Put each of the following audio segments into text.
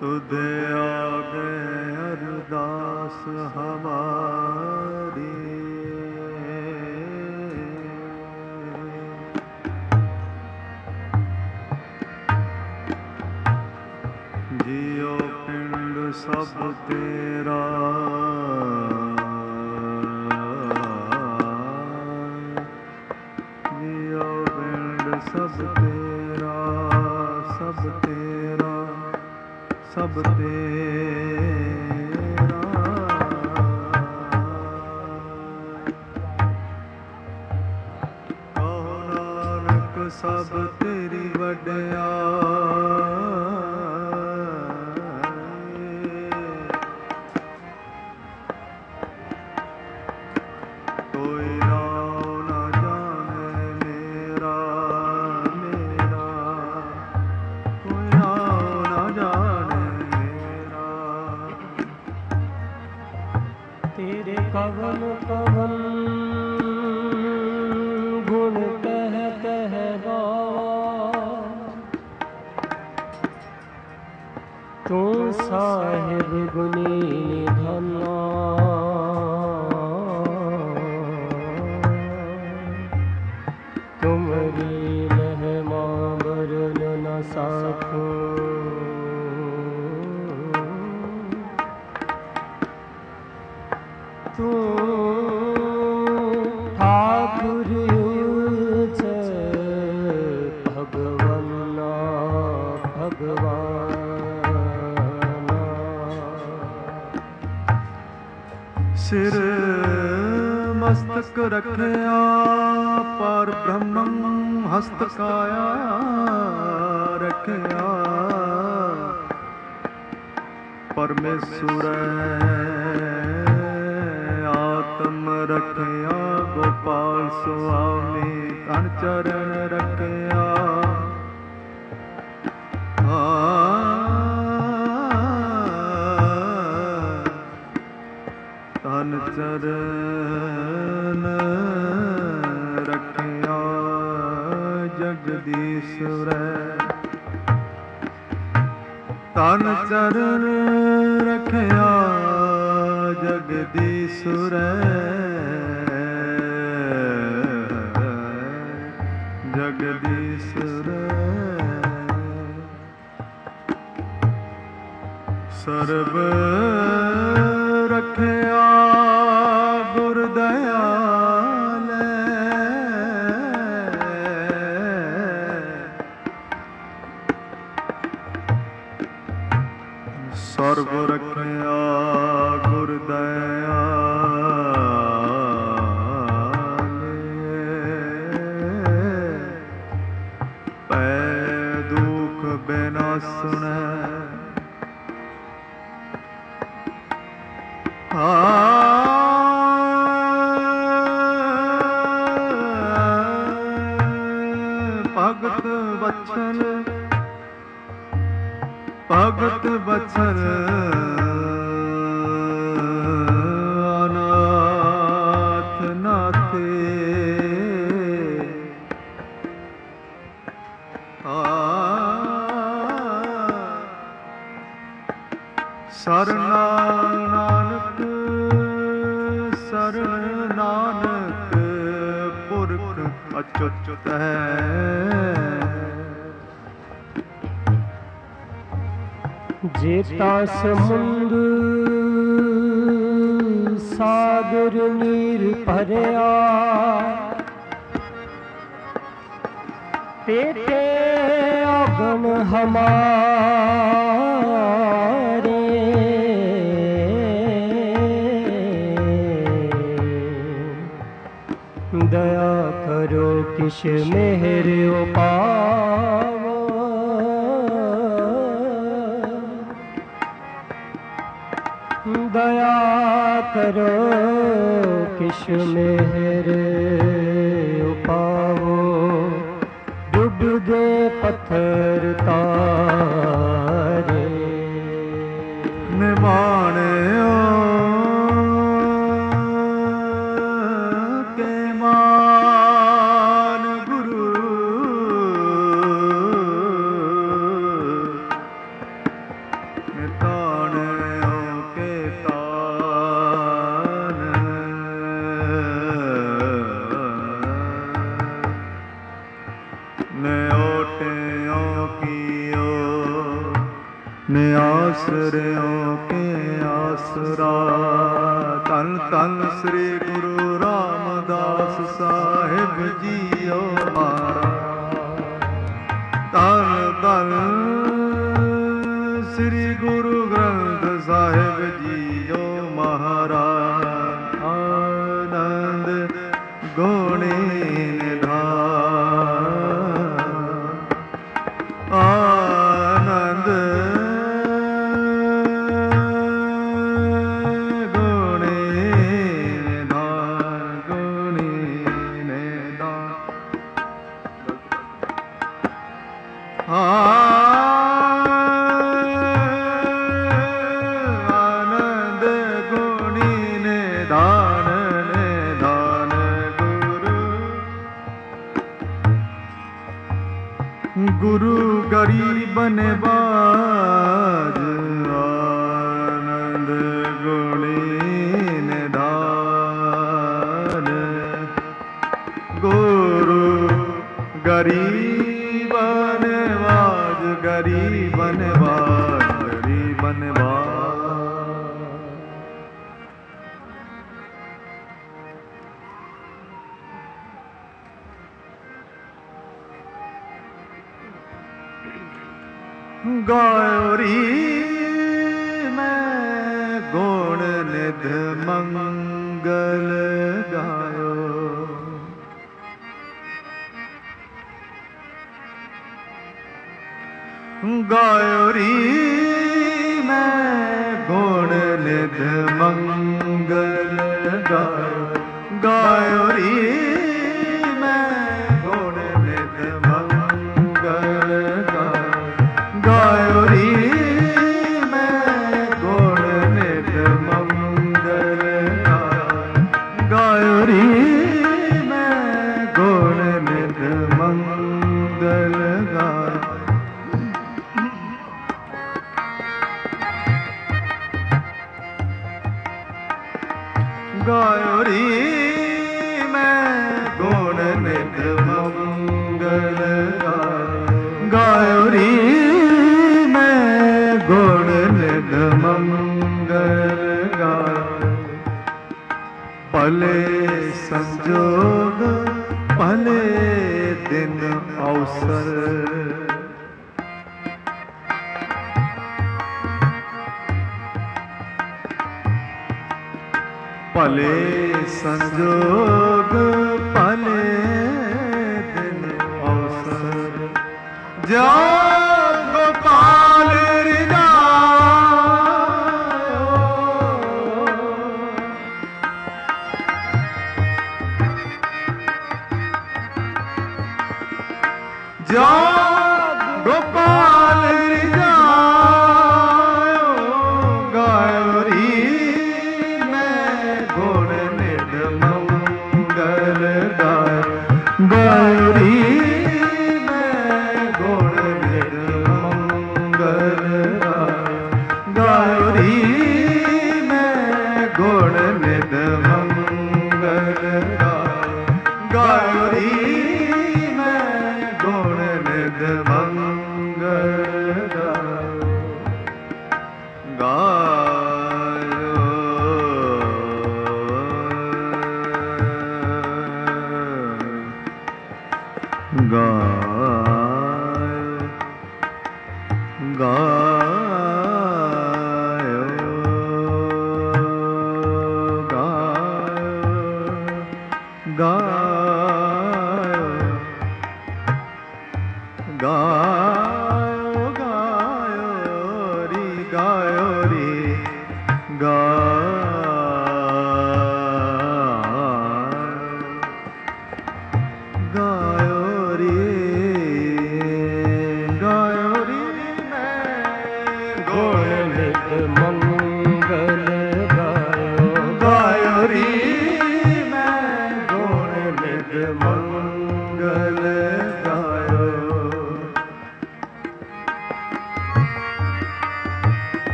तुधे आगे अरदास हमारी। जियो पिंड सब तेरा, जियो पिंड सब तेरा, सब तेरा, सब तेरा। कहो नानक सब तेरी वड्याई। कोई नाम न जाने मेरा, मेरा कोई नाम न जाने मेरा। तेरे कवन कवन गुण कह कह गावा, तू साहिब गुनी निधना। तुमरी महिमा बरन न साखूं, तू ठाकुर ऊंच भगवन्ना भगवाना। सिर मस्तक रखया पर ब्रह्मं हस्त काया रखया। परमेश्वर आत्म रखया, गोपाल स्वामी तन चरण रखया। तन चरण रखया जगदीश्वर। तन चरण रखया जगदीश्वर। जगदीश्वर सर्ब रखया गुर दयाल। सर्ब रखया गुर दयाल। पै दुख बिना सुनै, भगत वत्सल, भगत वत्सल अनाथ नाथे। सरना नानक, शरण नानक पुरख अच्युत है। जेता समुंद सागर नीर भरया, पेटे अगन हमारे। दया करो किश मेहर उपावो, दया करो किश मेहर उपावो। डूब दे पत्थर तारे, निमाणियो के मान गुरु। ਨੇ ਆਸਰਿਓ ਕੇ ਆਸਰਾ। ਧੰਨ ਧੰਨ ਸ੍ਰੀ ਗੁਰੂ ਰਾਮਦਾਸ ਸਾਹਿਬ ਜੀਓ ਮਹਾਰਾਜ। ਧੰਨ ਧੰਨ ਸ੍ਰੀ ਗੁਰੂ ਗ੍ਰੰਥ ਸਾਹਿਬ ਜੀਓ ਮਹਾਰਾਜ। ਆਨੰਦ ਗੁਣੀ ਨਿਧਾਨ ਆਨੰਦ ਗੁਣੀ ਨਿਧਾਨ ਗੁਣੀ ਨਿਧਾਨ। ਆਨੰਦ ਗੁਣੀ ਨਿਧਾਨ ਨਿਧਾਨ ਗੁਰੂ ਗਰੀਬ ਨਿਵਾਜ। ਆਨੰਦ ਗੁਣੀ ਨਿਧਾਨ ਗੁਰੂ ਗਰੀਬ ਨਿਵਾਜ ਗਰੀਬ ਨਿਵਾਜ ਗਰੀਬ ਨਿਵਾਜ। ਗਾਇਓ ਰੀ ਮੈਂ ਗੁਣ ਨਿਧ ਮੰਗਲ ਗਾਇਓ। ਗਾਇਓ ਰੀ ਮੈਂ ਗੁਣ ਨਿਧ ਮੰਗਲ ਗਾਇਓ। ਗਾਇਓ ਰੀ ਮੈਂ ਗੁਣ ਨਿਧ ਮੰਗਲ ਗਾਇਓ। ਗਾਇਓ ਰੀ ਮੈਂ ਗੁਣ ਨਿਧ ਮੰਗਲ ਗਾਇਓ। ਗਾਇਓ ਰੀ ਮੈਂ ਗੁਣ ਨਿਧ ਮੰਗਲ ਗਾਇਓ। ਗਾਇਓ ਰੀ ਮੈਂ ਗੁਣ ਨਿਧ ਮੰਗਲ ਗਾਇਓ। ਗਾਇਓ ਰੀ ਮੈਂ ਗੁਣ ਨਿਧ ਮੰਗਲ ਗਾਇਓ। ਭਲੇ ਸੰਜੋਗ ਭਲੇ ਦਿਨ ਅਵਸਰ। ਭਲੇ ਸੰਜੋਗ ਭਲੇ ਦਿਨ ਅਵਸਰ। ਜੋ ਗੋਪਾਲ ਰਿਝਾਇਓ। ਜੋ ਗੋਪਾਲ ਰਿਝਾਇਓ। ਗਾਇਓ ਰੀ ਗੁਣ ਨਿਧ ਮੰਗਲ ਗਾਇਓ। ਗਾਇਓ ਰੀ ਮੈਂ ਗੁਣ ਨਿਧ ਮੰਗਲ ਗਾਇਓ। ਗਾਇਓ ਰੀ ਮੈਂ ਗੁਣ ਨਿਧ ਮੰਗਲ ਗਾਇਓ। ਗਾਇਓ ਰੀ ਮੈਂ ਗੁਣ ਨਿਧ ਮੰਗਲ ਗਾਇਓ।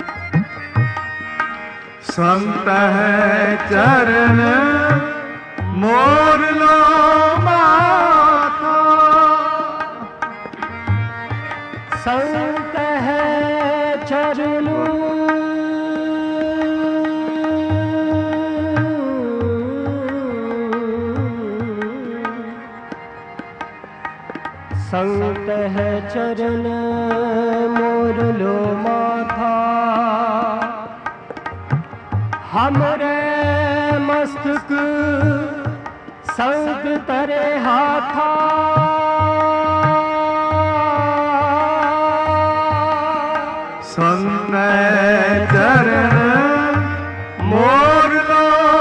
ਸੰਤ ਹੈ ਚਰਨ मोर लो माथा संत है चरण संत है चरण मोर लो माथा हमरे मस्तक संत तरे हाथा संत चरण मोर लो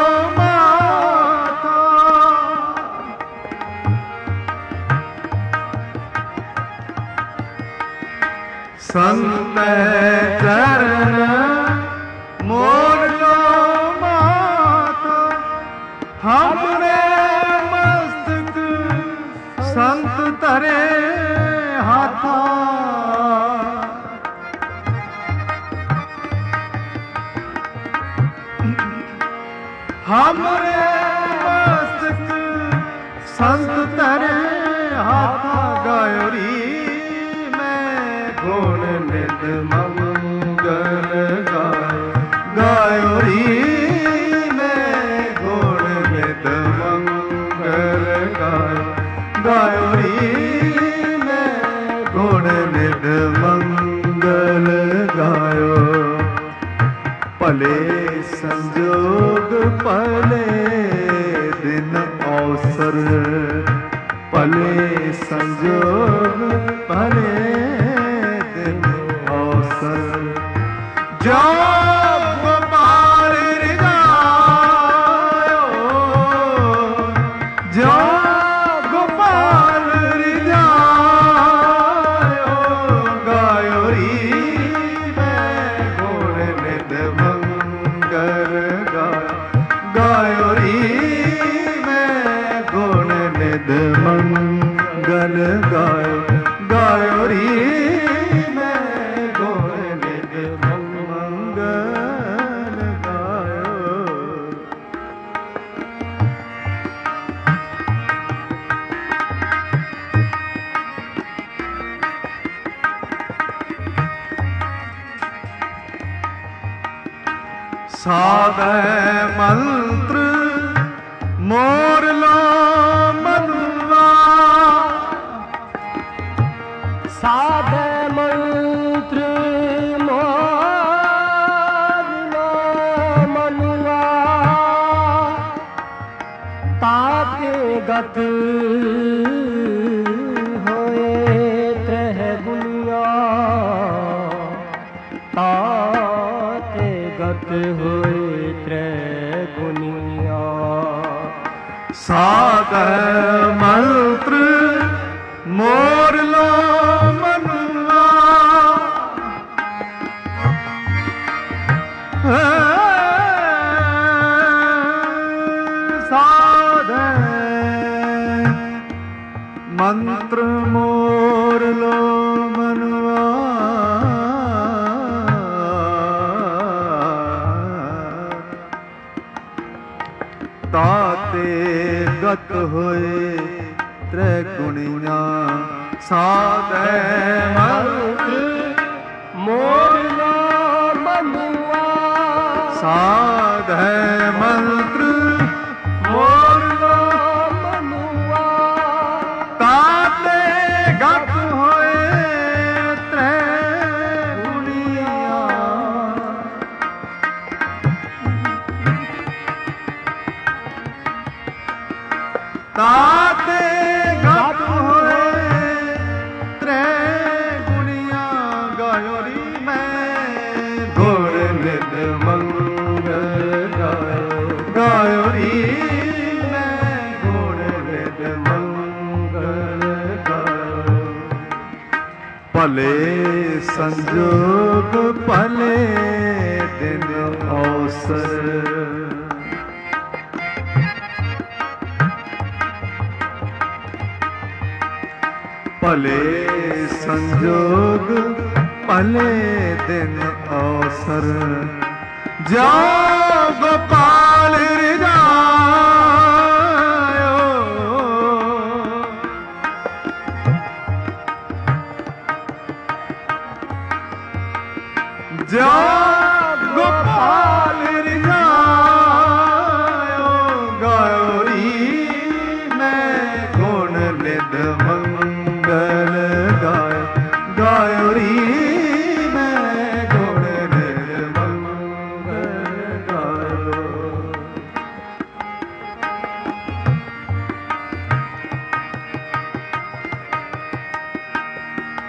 माथा संत चरण मोर लो माथा हमरे मस्तक संत तरे हाथा हमरे मस्तक संत तरे हाथा गायोरी मैं गुण नित मंगल गाय गायोरी मैं गुण नित मंगल गाय गायोरी मैं गुण नित मंगल गायो भले संजोग भले दिन अवसर भले संजोग भले दिन अवसर जो गोपाल रिझायो जो गोपाल रिझायो गायोरी मैं गुण नित मंगल गाय गायोरी मैं गुण नित मंगल गायो गायोरी मैं गुण नित मंगल गायो साधे मंत्र मोर लो मनुआ साधे मंत्र मोर लो मनुआ ताके गत होए त्रह गुनिया ताके गत होए त्रह गुनिया साधे मंत्र मोर लो मनुआ साधे मंत्र मोर लो मनुआ ताते गत होए त्रिगुणिया साधे मंत्र मोर लो मनुआ साधे मंत्र मोर लो मनुआ ताते गत होए त्रिगुणिया ताते गत होए त्रिगुणिया गायोरी मैं गुण नित मंगल गायो गायोरी मैं गुण नित मंगल गायो भले संजोग भले दिन अवसर भले संजोग भले दिन अवसर जाओ गोपाल रिझायो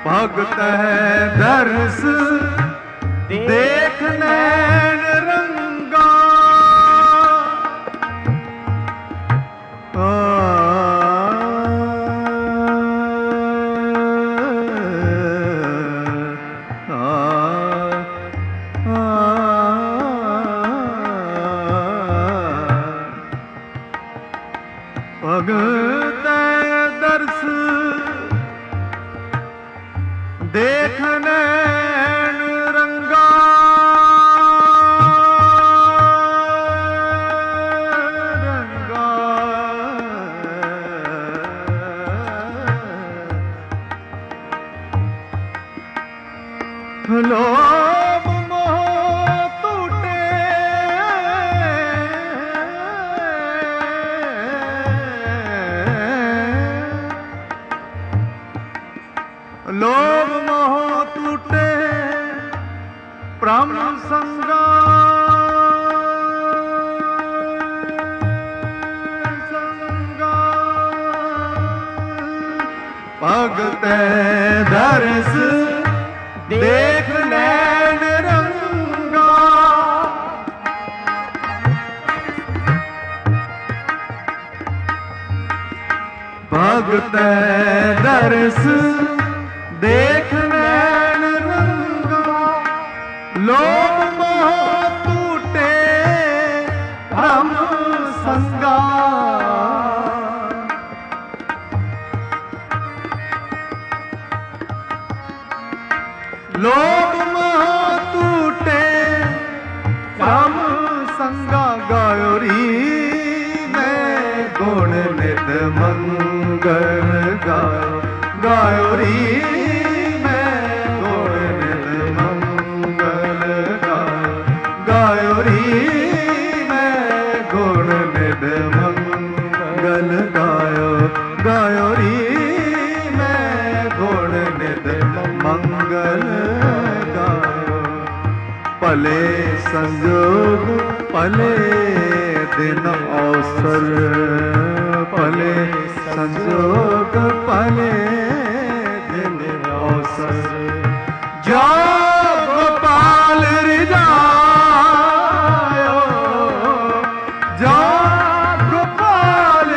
भगत है दर्श देख नैन रंगा। भगत दर्श देख नैन रंगा। रंगा लोभ मोह टूटे लोभ मोह टूटे ब्रह्म संगा। संगा भगत दर्श देख नैन रंगा। भगत दर्श देख नैन रंगा। लोभ मोह टूटे ब्रह्म संगा। लोभ मोह टूटे ब्रह्म संगा। गायो री मैं गुण नित मंगल गायो। गायो री मैं गुण नित मंगल गायो। गायो री मैं गुण नित मंगल गायो। गायो री मैं गुण नित मंगल गायो। भले संजोग भले दिन अवसर। भले संजोग भले दिन अवसर। जो गोपाल रिझायो। जो गोपाल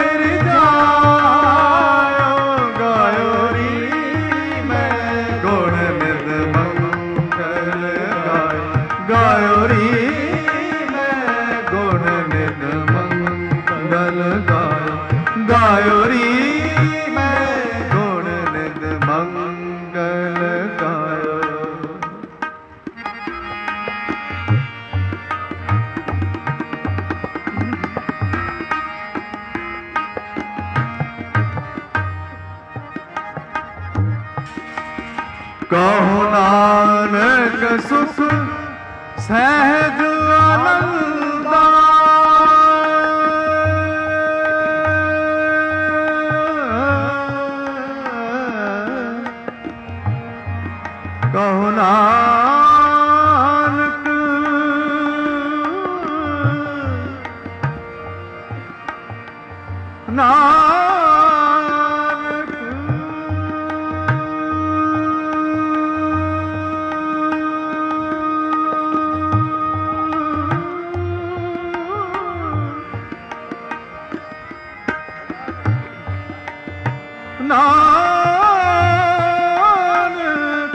रिझायो। गायो री मैं गुण नित मंगल गायो। गायो री मैं गुण नित मंगल गायो। गायो री मैं गुण नित मंगल गायो। कहो नानक सुख सहज आनंदा। कहो नानक नानक नानक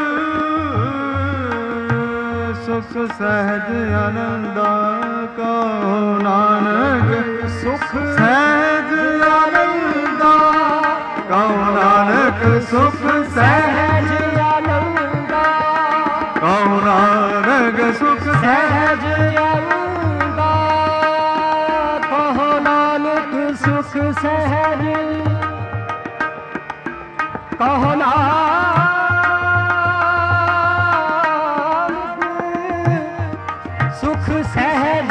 सुख सहज आनंदा। कहो नानक सुख सहज आनंदा। कहो नानक सुख सहज आनंदा। कहो नानक सुख सहज आनंदा। कहो नानक सुख सहज। कहो नानक सुख सहज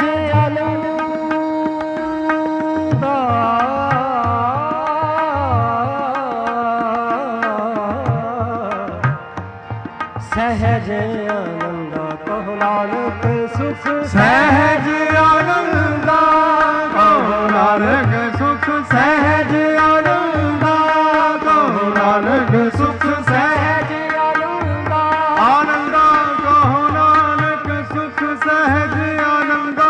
आनंदा। सहज आनंदा। कहो नानक सुख सहज आनंदा। कहो नानक सुख सहज आनंदा। कहो नानक सुख सहज सहज आनंदा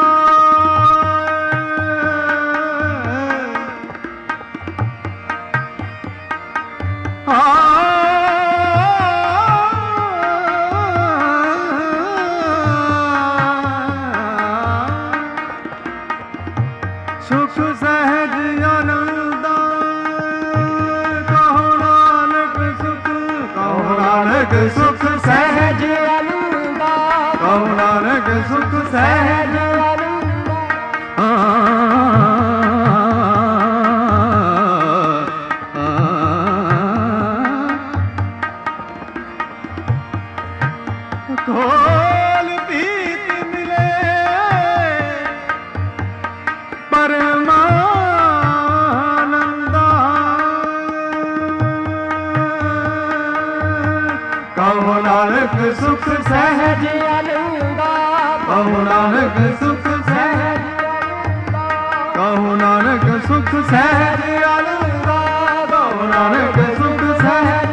सुख सहज आनंदा कहो नानक सुख कहो नानक सुख सहज आनंदा कहो नानक सुख सहज खोल पीत मिले परमानंदा कहो नानक सुख सहज आनंदा कहो नानक सुख सहज कहो नानक सुख सहज आनंदा कहो नानक सुख सहज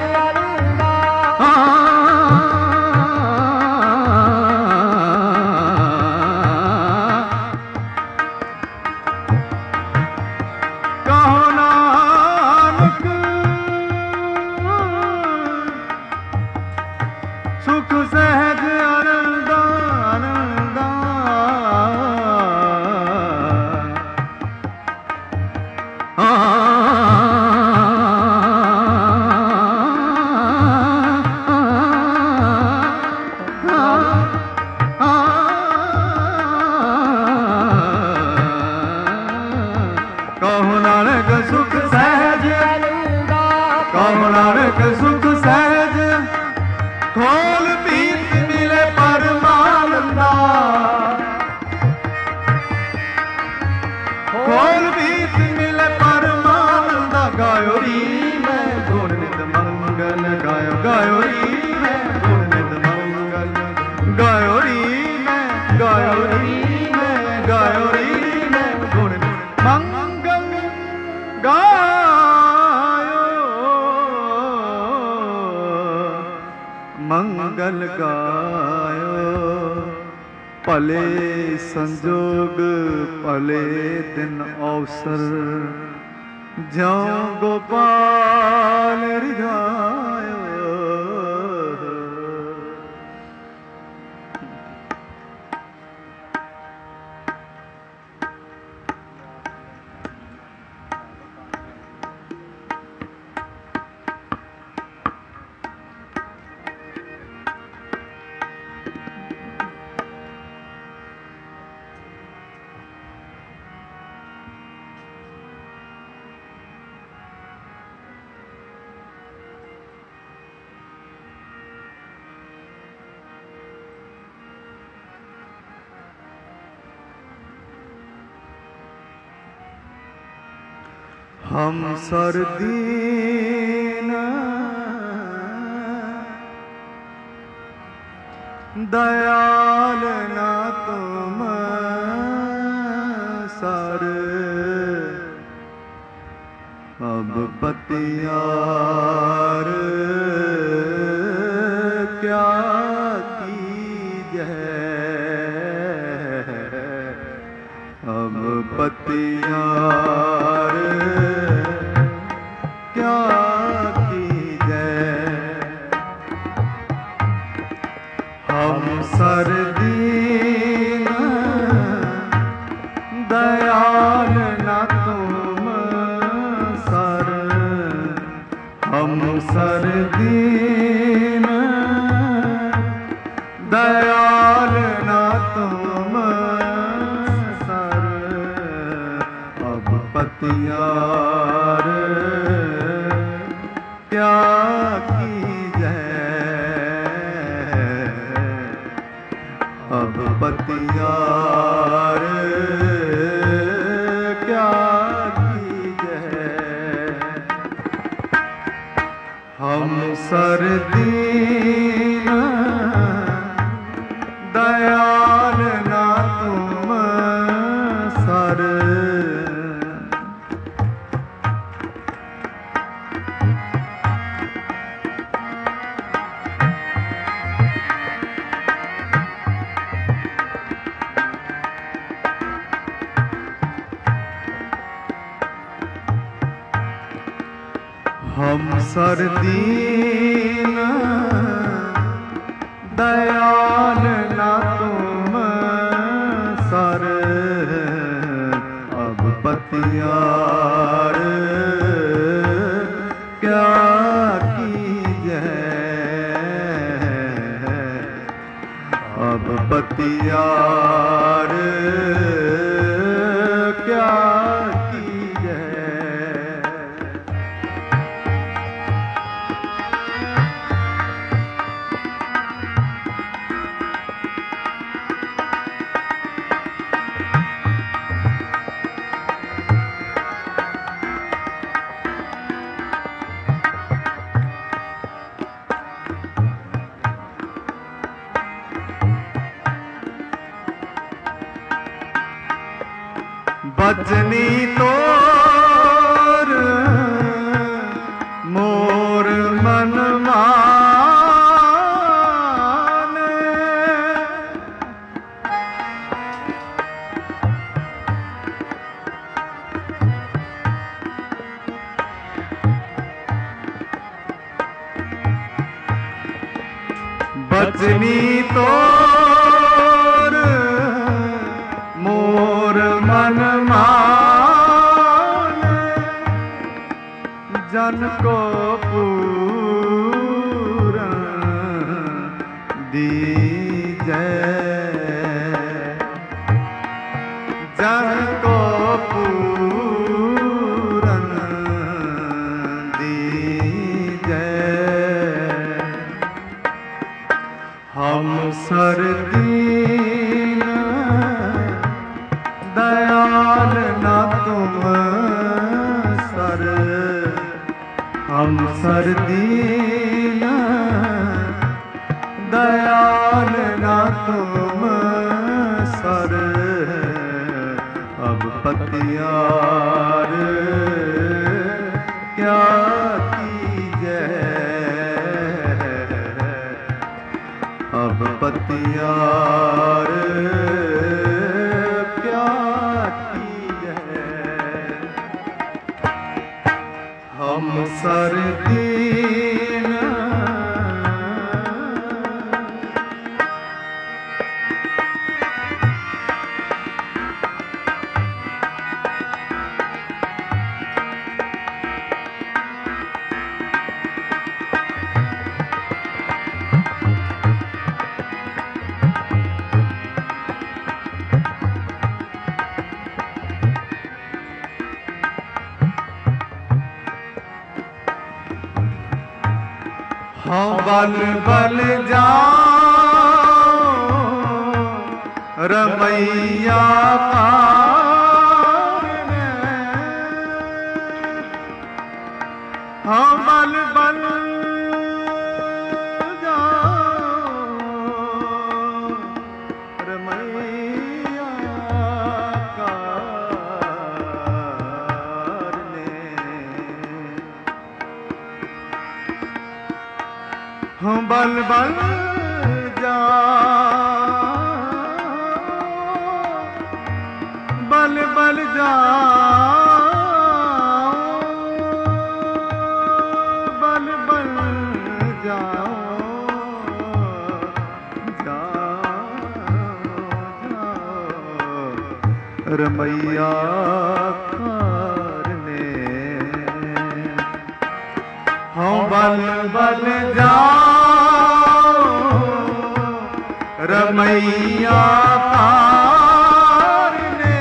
सुख सहज आनंदा आनंदा कहो नानक सुख सहज आनंदा कहो नानक सुख सहज खोल पीत मिले परमानंदा खोल पीत मिले परमानंदा गायो री मैं गुण नित मंगल गायो गायो री मैं गुण नित मंगल गायो री मैं गायो री मैं गायो री मैं गुण नित मंगल गायो मंगल गायो भले संजोग भले दिन अवसर ज्यों गोपाल रिझायो हम सरदीन दयाल ना तुम सर अब पतियार क्या कीजै अब पतियार क्या कीजै हम सरदीन दयाल न तुम सर हम सरदीन दयाल न तुम सर अब पतियार क्या कीजै अब पतियार क्या कीजै हम सरदीन दयाल ना तुम सर हम सरदीन दयाल ना तुम सर, अब पतियार क्या कीजे, अब पतियार क्या कीजे। बचनी तोर मोर मन माने, बचनी तोर मोर मन माने, जन को पूरन दीजै, जन को पूरन दीजै। हम सरदीन दयाल ना तुम सर, हम सरदीन दयाल ना तुम सर, अब पतियार क्या कीजे, अब पतियार क्या कीजे। हम सरदीन हाँ बल बल जाओ रमैया पारने, हाँ बल बल जाओ रमैया कारने, हाँ बल बल जाओ, बल बल जाओ, बल बल जाओ, जाओ रमैया कारने, हाँ बल बल जाओ रमैया कारने,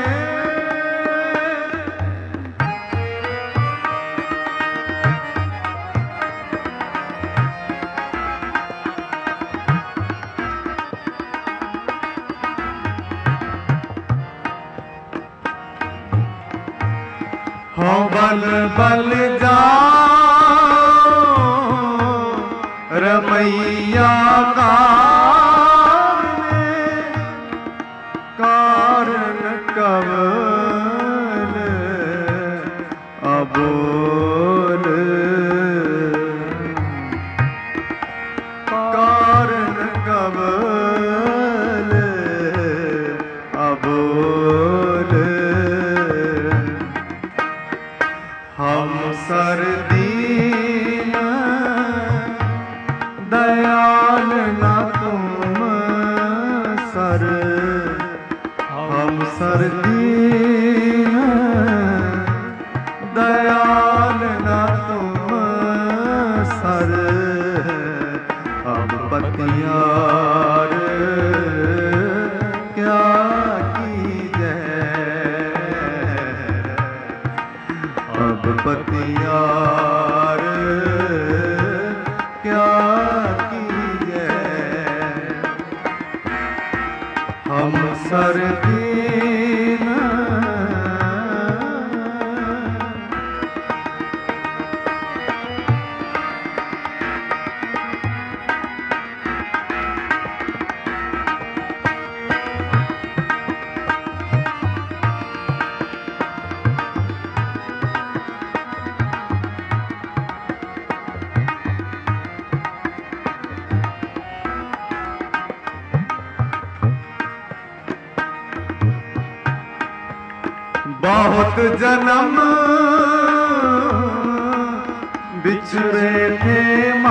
हाँ बल बल जाओ रमैया कारने, कारण कवन अबोल, कारण कवन अबोल। हम सरदी हम सर्दीन दयाल ना तुम सर अब पतियार क्या कीजे अब पतियार क्या कीजे हम सर्दीन बहुत जन्म बिछड़े थे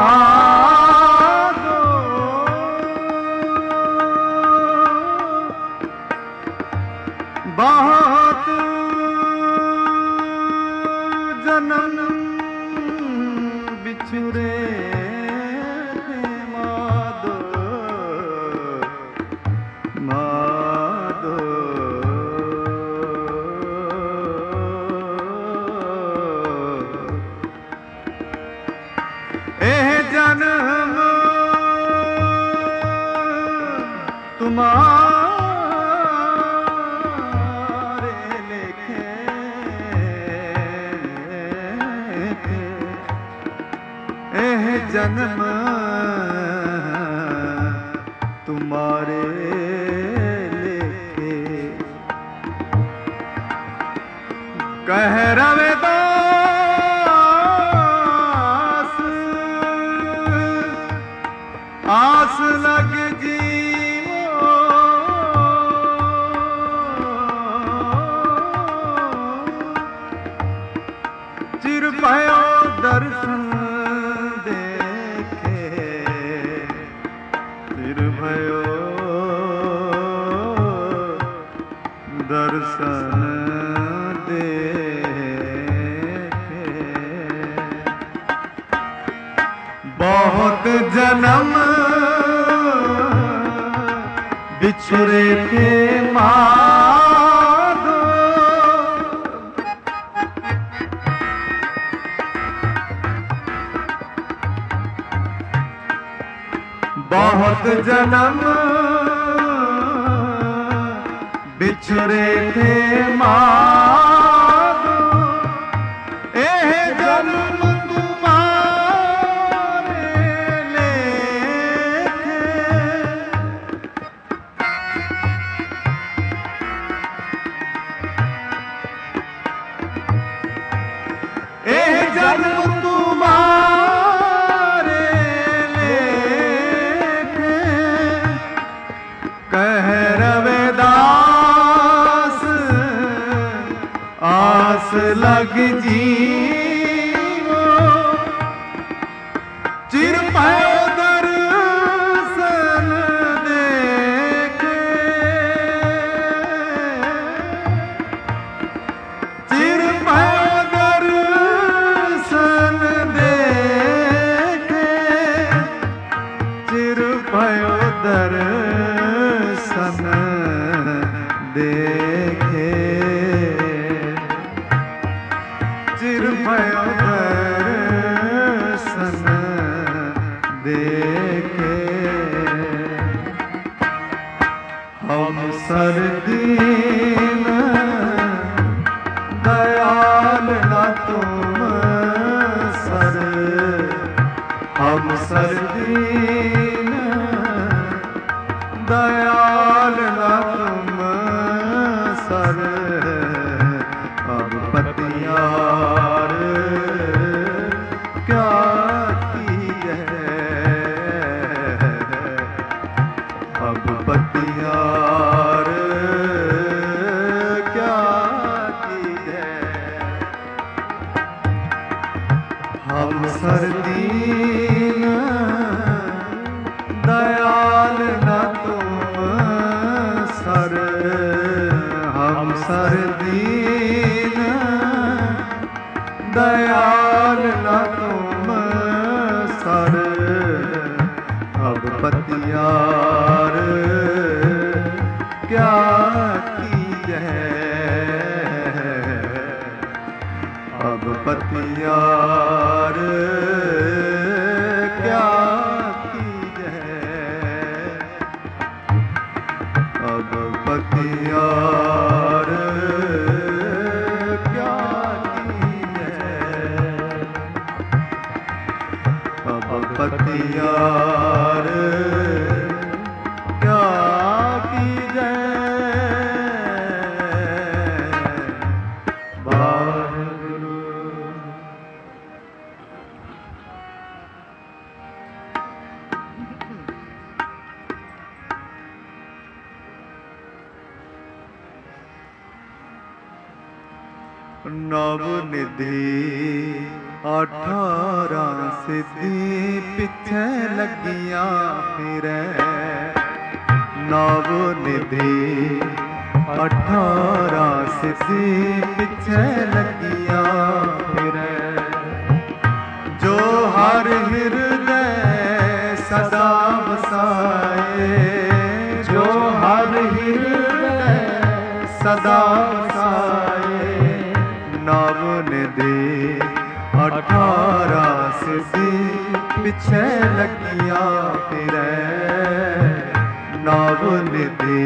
माधो बहुत जन्म बिछड़े थे माधो माधो जन्म तुम्हारे लिखे एह जन्म तुम्हारे लिखे कह रवेदा आस लग जीवो चिर भयो दर्शन देखे चिर भयो दर्शन देखे बहुत जन्म बिछड़े थे माधो बहुत जन्म बिछड़े थे माधो एह जन्म तुम्हारे लेखे एह जन्म तुम्हारे लेखे कह रवेदास आस लग जीवो चिर भयो दर्शन देखे चिर भयो दर्शन देखे चिर भयो दर्शन देखे चिर भयो दर्शन देखे हम सर्दीन दयाल ना तुम सर हम सर्दीन दयाल ना तुम सर अब पतियार क्या कीजे अब पतियार क्या कीजे हम सर्दीन सरदीन दयाल ना तुम सर अब पतियार क्या कीजे अब पतियार क्या कीजे अब पतियार क्या कीजे अब पतियार क्या कीजे वाहेगुरु। नव निधि 18 सिद्धि पिछे लगिया फिरे नव निधि 18 सिद्धि पिछे लगिया फिरे जो हर हृदय सदा बसाए जो हर हृदय सदा बसाए नव निधि 18 सिद्धि पिछे लगिया फिरे नव निधि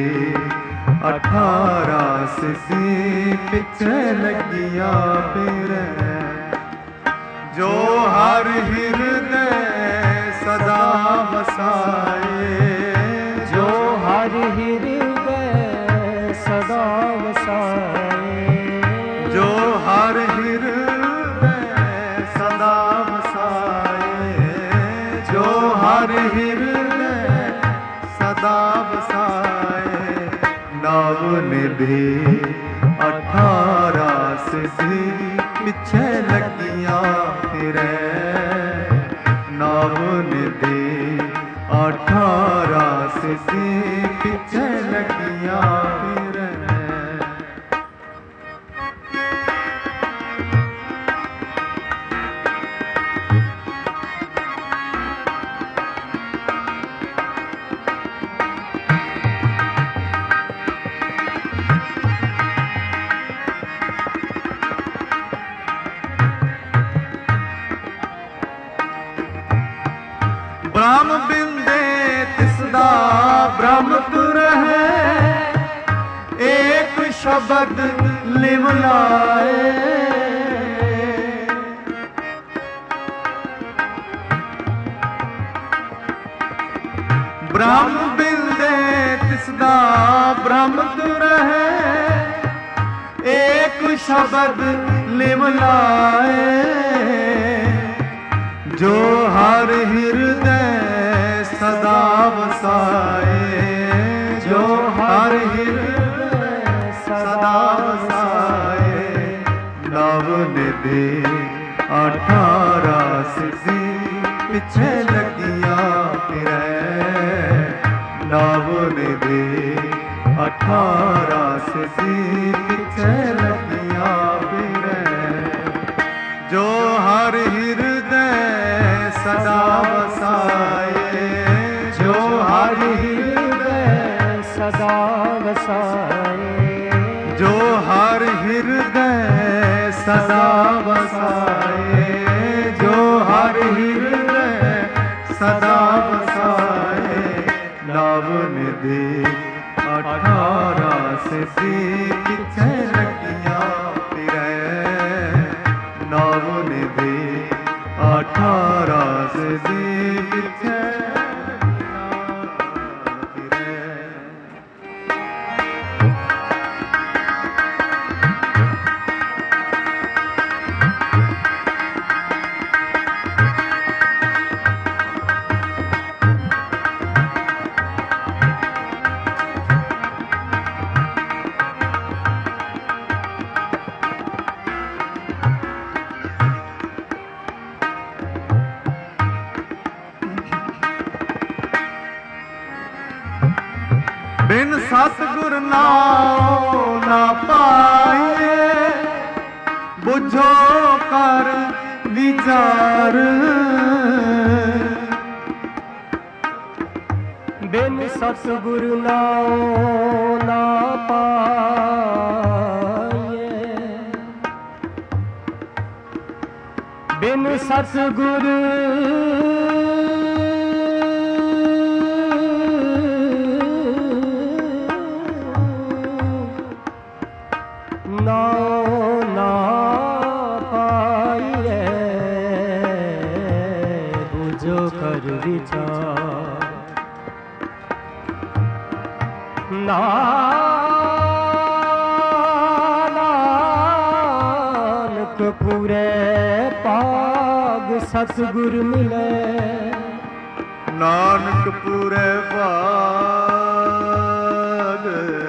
18 सिद्धि पिछे लगिया फिरे जो हर हृदय सदा बसाए जो हर हृदय सदा वसाए जो हर हृदय सदा बसाए जो हर हृदय सदा बसाए नव निधि 18 सिद्धि पिछे लगिया फिरे नव निधि 18 सिद्धि पिछे लगिया फिरे ब्रह्म बिंदे तिसदा ब्रह्म तुर है एक शब्द लिव लाए ब्रह्म बिंदे तिसदा ब्रह्म तुर है एक शब्द लिव लाए जो हर हृदय सदा बसाए जो हर हृदय सदा बसाए नव निधि 18 सिद्धि पिछे लगिया फिरे नव निधि 18 सिद्धि पिछे लगिया फिरे जो हर हृदय सदा बसाए जो हर हृदय सदा वसाए जो हर हृदय सदा बसाए जो हर हृदय सदा बसाए नव निधि 18 सिद्धि पिछे लगिया फिरे नव निधि 18 सिद्धि पिछे फिरे सतगुर नाम ना पाइए, बुझो कर विचार। बिन सतगुर नाम ना पाइए, बिन सतगुर नाम ना पाइए, बुझो कर विचार। नानक पूरे पाग सतगुर मिले, नानक पूरे भाग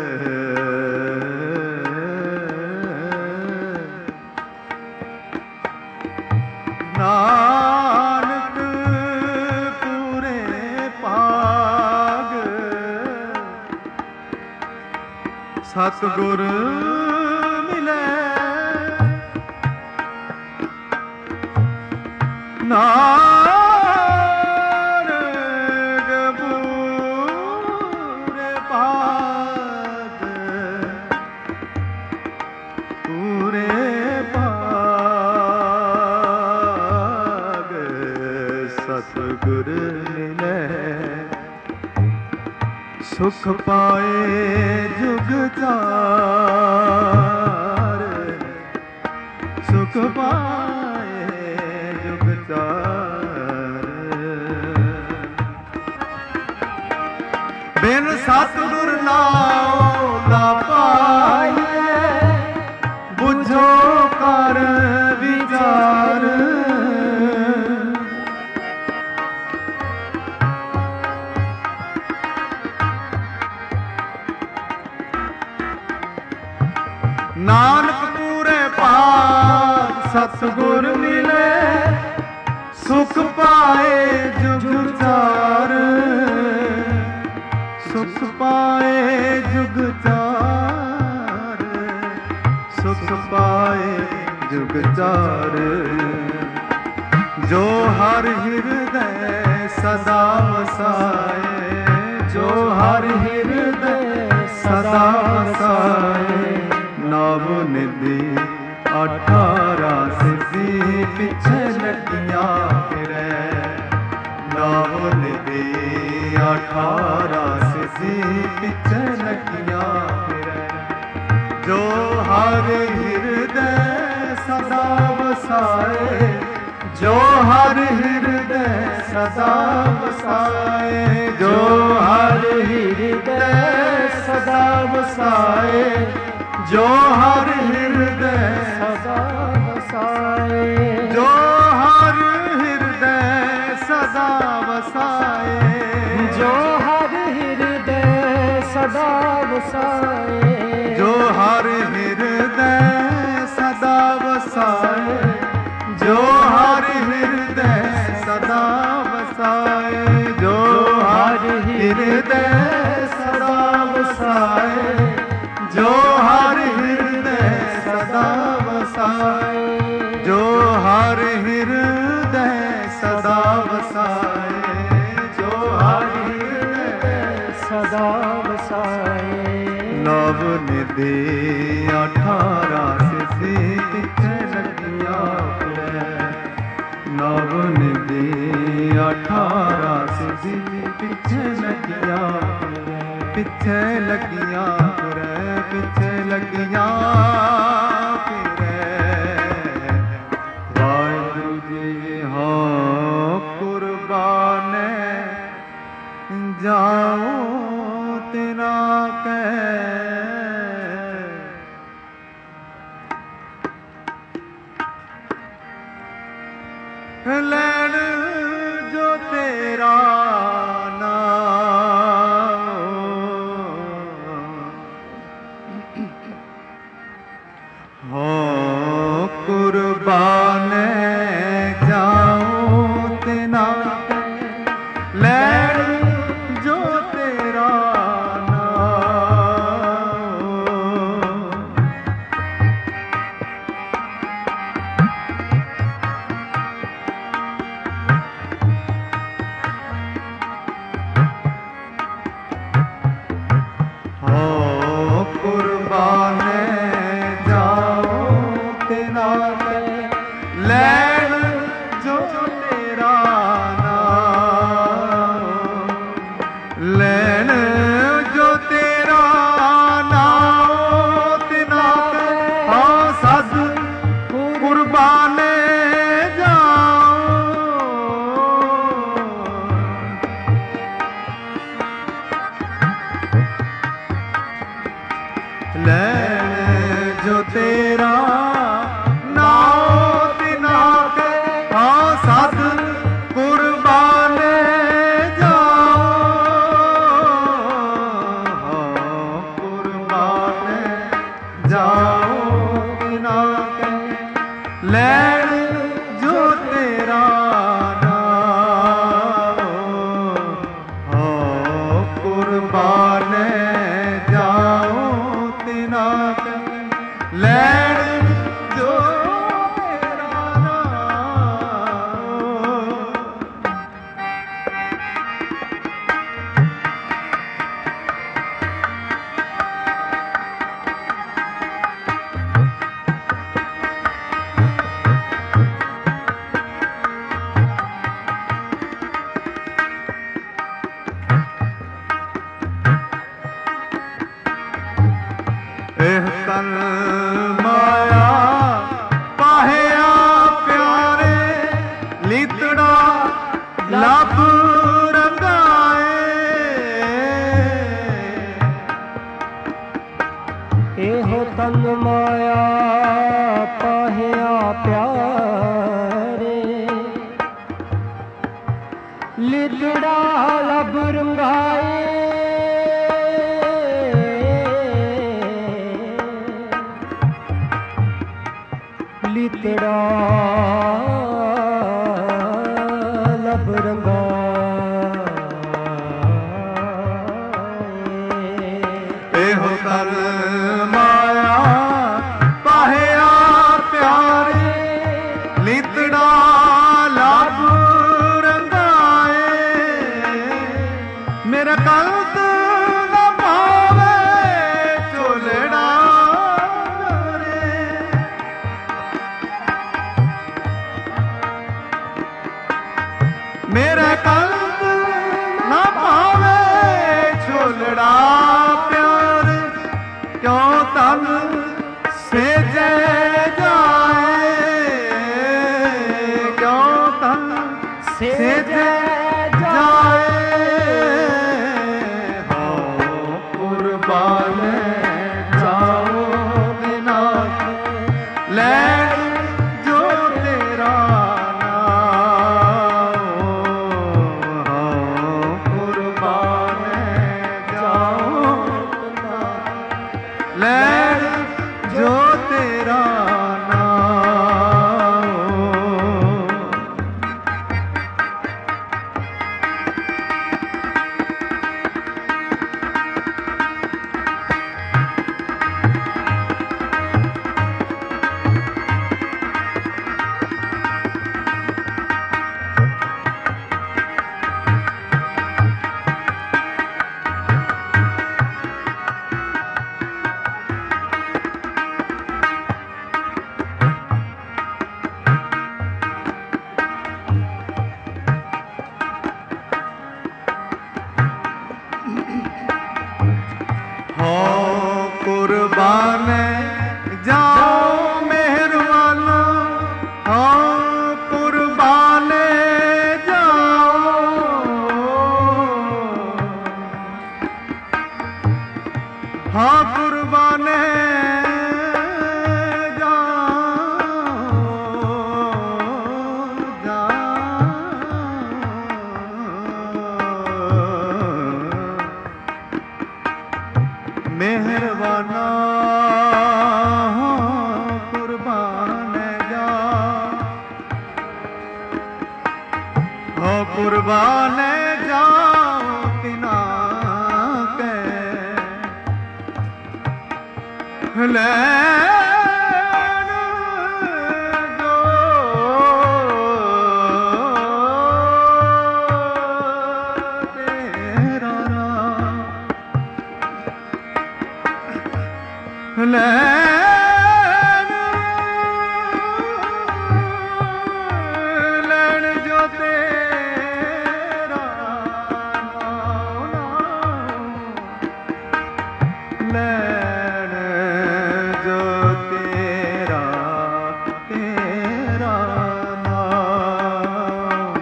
नानक पूरे भाग सतगुर मिले। नानक पूरे भाग पूरे भाग सतगुर मिले। सुख पाए जुग चार, सुख पाए जुग चार। बिन सतगुर नाम ना पाइए, बुझो कर विचार। नानक पूरे पाग सतगुर मिले, सुख पाए जुग चार, सुख पाए जुग चार, सुख पाए जुग चार। जो हर हृदय सदा वसाए, जो हर हृदय सदा वसाए। नव निधि 18 सिद्धि पिछे लगियां फिरै, नव निधि 18 सिद्धि पिछे लगियां फिरै। जो हर हृदय सदा वसाए, जो हर हृदय सदा वसाए, जो हर हृदय सदा वसाए, जो हर हृदय सदा वसाए, जो हर हृदय सदा वसाए, जो हर हृदय सदा वसाए, जो हर हृदय सदा वसाए, जो हर हृदय सदा वसाए, जो हर हृदय सदा वसाए, जो हर हृदय सदा वसाए, जो हर हृदय सदा वसाए, जो हर हृदय सदा वसाए। नव निधि 18 सिद्धि पिछे लगियां फिरै, नव निधि 18 सिद्धि पिछे लगियां फिरै, पिछे लगियां फिरै, पिछे लगियां फिरै। वाहिगुरू जी हो कुर्बाने जाओ तेरा कह लैन जो तेरा नाम ਲੈਣ ਜੋ ਤੇਰਾ ਨਾਉ ਤਿਨਾ ਕੇ ਹਾਂ ਸਦ ਕੁਰਬਾਨੇ ਜਾਓ ਹਾਂ ਕੁਰਬਾਨੇ ਜਾਓ ਤਿਨਾ ਕੇ ਲੈਣ ਜੋ ਤੇਰਾ ਨਾਉ ਹਾਂ ਕੁਰਬਾਨੇ ਜਾਓ ਤਿਨਾ ਕੇ ਲੈਣ ਜੋ ਤੇਰਾ ਨਾਉ। ਇਹ ਤਨ ਮਾਇਆ ਪਾਹਿਆ ਪਿਆਰੇ ਲੀਤੜਾ ਲੱਭ ਰੰਗਾਏ ਇਹੋ ਤਨ ਮਾਇਆ ਪਾਹਿਆ ਪਿਆਰੇ ਲਿਤੜਾ ਲਬ ਰੰਗਾਏ ਲਿਤੜਾ ਲਬ ਰੰਗਾਏ ਇਹੋ ਤਨ ਮਾਇਆ ਪਾਹਿਆ ਪਿਆਰੇ ਲੀਤੜਾ ਲੱਭ ਰੰਗਾਏ ਮੇਰਾ ਕਲਤ ਨਾ ਪਾਵੇ ਝੋਲੜਾ ਰੇ ਮੇਰਾ ਕਲਬ ਨਾ ਪਾਵੇ ਝੋਲੜਾ ਪਿਆਰ ਕਿਉਂ ਤਨ ਸੇਜੇ ਜਾਏ ਕਿਉਂ ਤਨ ਸੇਜੇ ਜਾਏ ਹੋ ਕੁਰਬਾਨੇ ਜਾਓ ਬਿਨਾ ਲੈਣ ਜੋ ਤੇਰਾ ਲੈਣ ਜੋ ਤੇਰਾ ਨਾਉ। ਹੋ ਕੁਰਬਾਨੇ ਜਾਓ ਮਿਹਰਬਾਨਾ ਹੋ ਕੁਰਬਾਨੇ ਜਾਓ ਹਾਂ ਕੁਰਬਾਨੇ ਮਿਹਰਬਾਨਾ ਕੁਰਬਾਨ ਜਾ ਹੋ ਕੁਰਬਾਨ ਜਾਓ ਤਿਨਾ ਕੇ ਲੈਣ ਜੋ ਤੇਰਾ ਲੈਣ ਜੋ ਤੇਰਾ ਲੈਣ ਜੋ ਤੇਰਾ ਨਾਮ।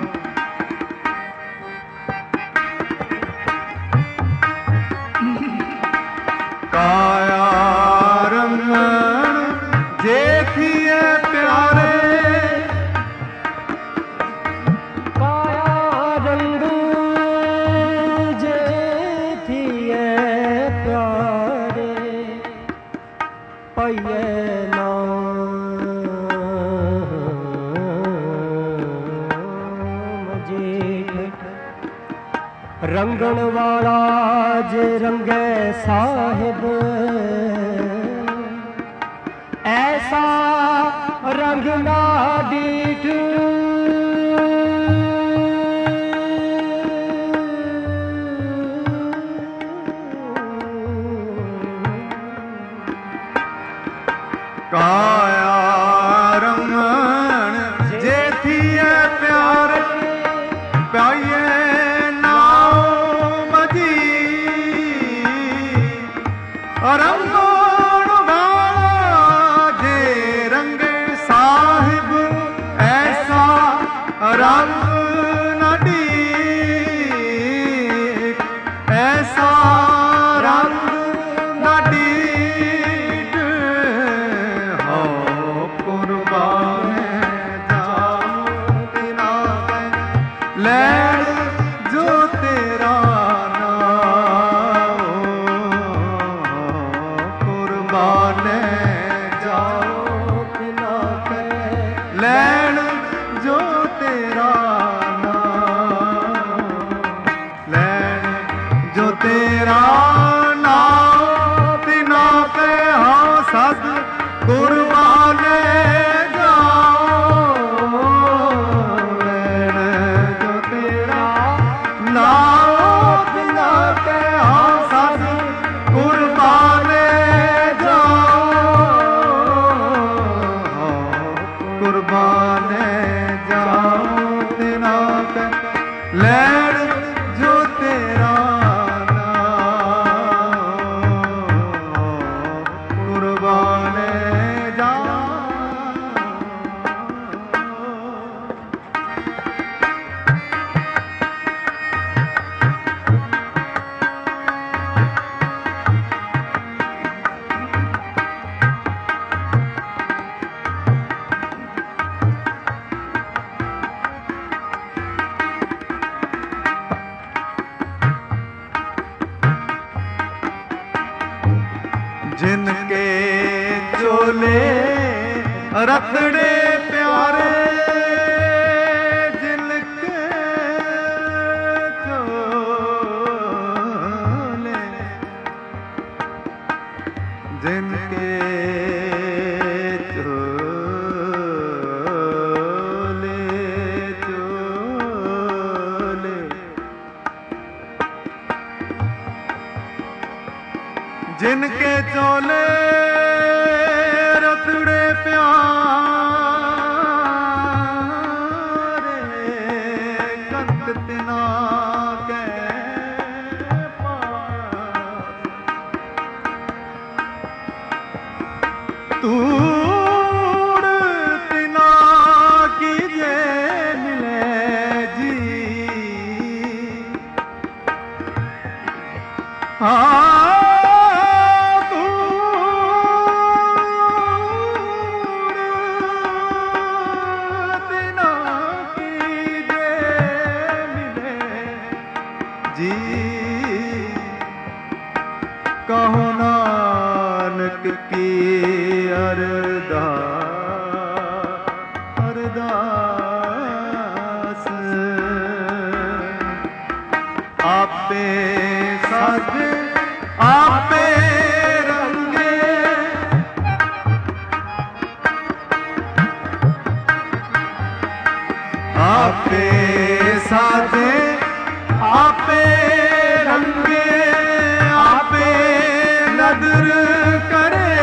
ਕਾਇਆ ਪਈਏ ਨਾਮ ਜੇਠ ਰੰਗਣ ਵਾਲਾ ਜੇ ਰੰਗੇ ਸਾਹਿਬ ਐਸਾ ਰੰਗ ਨਾ ਦੀਠ ਕਾਇਆ ਰਮਣ ਜੇਠੀਏ ਪਿਆਰ ਪਿਆਈਏ ਨਾਮ ਜੀ ਰੰਗਣ ਵਾਲਾ ਜੇ ਰੰਗੇ ਸਾਹਿਬ ਐਸਾ ਰੰਗ ਨਾ ਡੀਕ ਐਸਾ ਰੰਗ ਨਾ ਡੀਕ ਹੋ ਕੁਰਬਾਨ ਜਾਉ ਤਿਨਾ ਲੈਣ ਜੋ ਤੇਰਾ ਨਾਮ ਕੁਰਬਾਨ ਜਾਉ ਤਿਨਾ ਲੈਣ ਜੋ ਤੇਰਾ ਨਾਮ ਲੈਣ ਜੋ ਤੇਰਾ ਨਾਮ ਤਿਨਾ ਕੈ ਹਾਂ ਸਦ ਕੁਰਬਾਨ ਜਾਉ ਲੈਣ ਜੋ ਤੇਰਾ ਨਾਮ ਤਿਨਾ ਕੈ ਹਾਂ ਸਦ ਕੁਰਬਾਨ ਜਾਉ ਕੁਰਬਾਨ ਜਾਉ ਤਿਨਾ ਕੈ ਲੈਣ ਜੋ ਤੇਰਾ ਨਾਮ ਕੁਰਬਾਨ ਜਾਉ जिनके चोले रतड़े प्यारे जिनके चोले जिनके चोले चोले जिनके चोले रतड़े प्यारे कंत तिना के पास तूड़ तिना की जे मिले जी हाँ कहो नानक की अरदास आपे सद आपे रंगे आपे साधे आपे रंगे आपे नदर करे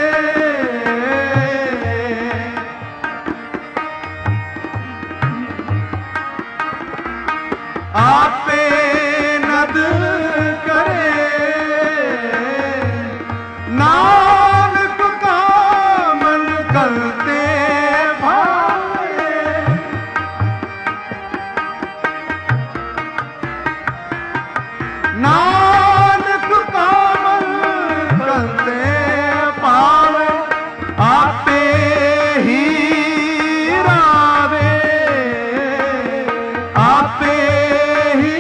आपे नदर करे नानक का मन करते भाए नानक का मन करते पावे आपे ही रावे आपे ही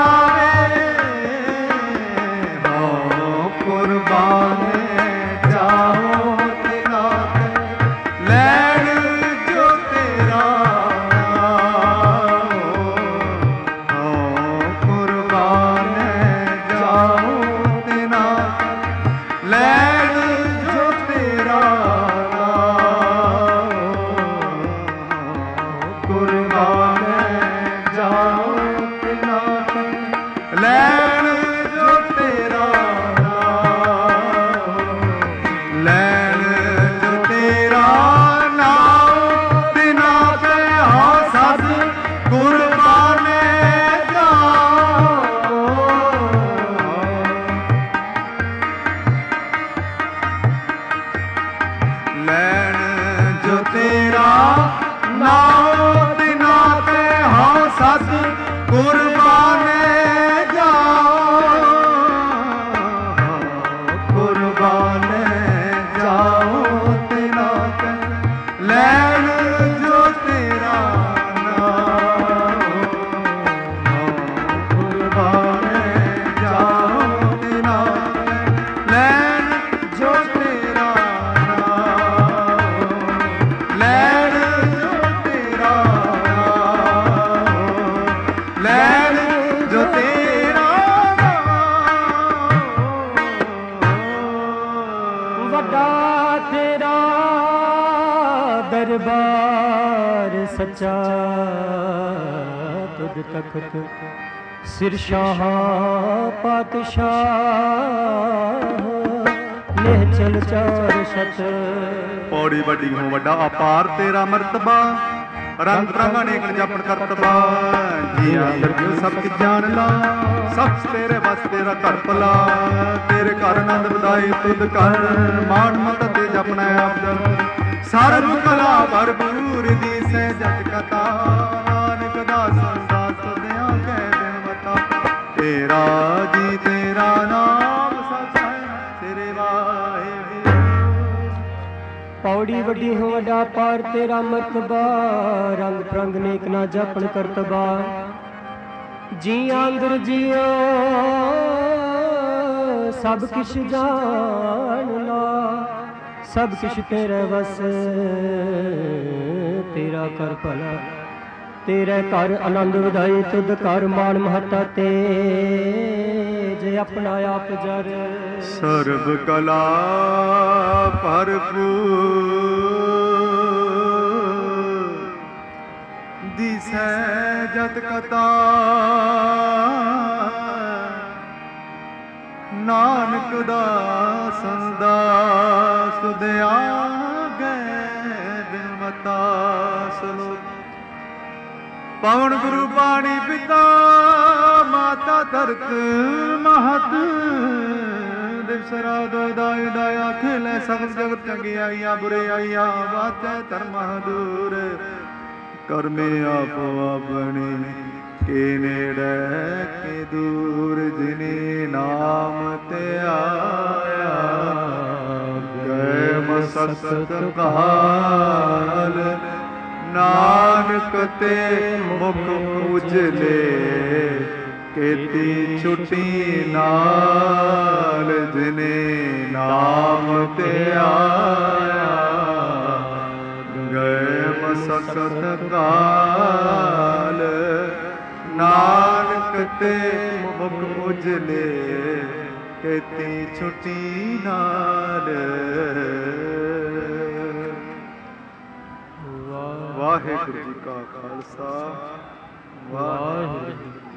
रावे हो कुर्बान जा ਵੱਡਾ ਤੇਰਾ ਦਰਬਾਰ ਸੱਚਾ, ਤੁਧ ਤਖਤ ਸਿਰ ਸ਼ਾਹ ਪਾਤਸ਼ਾਹ, ਨਿਹਚਲ ਚਾਰ ਸਤ। ਪੌੜੀ ਵੱਡੀ ਹੋ ਵੱਡਾ ਅਪਾਰ ਤੇਰਾ ਮਰਤਬਾ, ਰੰਗ ਰੰਗ ਅਨੇਕ ਜਪਨ ਕਰਤਬਾ। ਜੀਆਂ ਦਰਜੋ ਸਭ ਕੀ ਜਾਣ ਲਾ, ਸਭ ਤੇਰੇ ਵਸ ਤੇਰਾ ਘਰ ਭਲਾ। ਤੇਰੇ ਘਰ ਆਨੰਦ ਵਧਾਏ ਤੁਧ ਕਰ, ਮਾਣ ਮਤ ਤੇ ਜਪਨਾ ਅਬਦਲ। ਸਰਬ ਕਲਾ ਭਰਪੂਰ ਦੀ ਸਹਿਜਤ ਕਥਾ, ਨਾਨਕ ਦਾਸ ਦਾਸ ਤੁਧਿਆ ਕਹਿ ਦਿਨ ਮਤਾ। ਤੇਰਾ ਜੀ ਤੇਰਾ ਨਾਮ ਸਚ ਹੈ, ਤੇਰੇ ਵਾਹਿਗੁਰੂ। ਪੌੜੀ ਵੱਡੀ ਹੋ ਵੱਡਾ ਪਾਰ ਤੇਰਾ ਮਰਤਬਾ, ਰੰਗ ਪ੍ਰੰਗ ਨੇਕ ਨਾ ਜਪਣ ਕਰਤਬਾ। ਜੀਆਂ ਅੰਦਰ ਜੀਓ ਸਭ ਕਿਛ ਜਾਣ ਲਾ, ਸਭ ਕਿਛ ਤੇਰੇ ਵਸ ਤੇਰਾ ਕਰ ਭਲਾ। ਤੇਰੇ ਘਰ ਆਨੰਦ ਵਧਾਏ ਤੁਧ ਘਰ, ਮਾਣ ਮਹੱਤਾ ਤੇ ਜੇ ਆਪਣਾ ਆਪ ਜਰ। ਸਰਬ ਕਲਾ ਭਰਪੂਰ ਦਿਸੈ ਜਤ ਕਥਾ, ਨਾਨਕ ਦਾਸਨ ਦਾਸ ਤੁਧਿਆ ਗਏ ਬਿਨ ਮਤਾ। ਸਲੋਕ ਪਵਨ ਗੁਰੂ ਬਾਣੀ ਪਿਤਾ, ਮਾਤਾ ਧਰਤ ਮਹਤ। ਦਿਵਸ ਰਾਤ ਦਾਇ ਦਾਇਆ ਖੇਲੇ ਸਗਲ ਜਗਤ ਚੰਗਿਆਈਆਂ ਬੁਰਿਆਈਆਂ, ਵਾਚੈ ਧਰਮ ਦੂਰ। ਕਰਮੇ ਆਪੋ ਆਪਣੀ ਕੇ ਨੇੜੇ ਕੇ ਦੂਰ। ਜਿਨੇ ਨਾਮ ਤੇ ਆਇਆ ਗਏ ਮਸਕਤ ਕਾਲ, ਨਾਨਕ ਤੇ ਮੁਖ ਉਜਲੇ ਕੀਤੀ ਛੁੱਟੀ ਨਾਲ। ਜਿਨੇ ਨਾਮ ਤੇ ਆਇਆ ਗਏ ਮਸਕਤ ਕਾਲ, ਨਾਨਕ ਤੇ ਮੁਖ ਉਜਲੇ ਕੀਤੀ ਛੁੱਟੀ ਨਾਲ। ਵਾਹਿਗੁਰੂ ਜੀ ਕਾ ਖਾਲਸਾ, ਵਾਹਿਗੁਰੂ ਜੀ ਕੀ ਫਤਿਹ।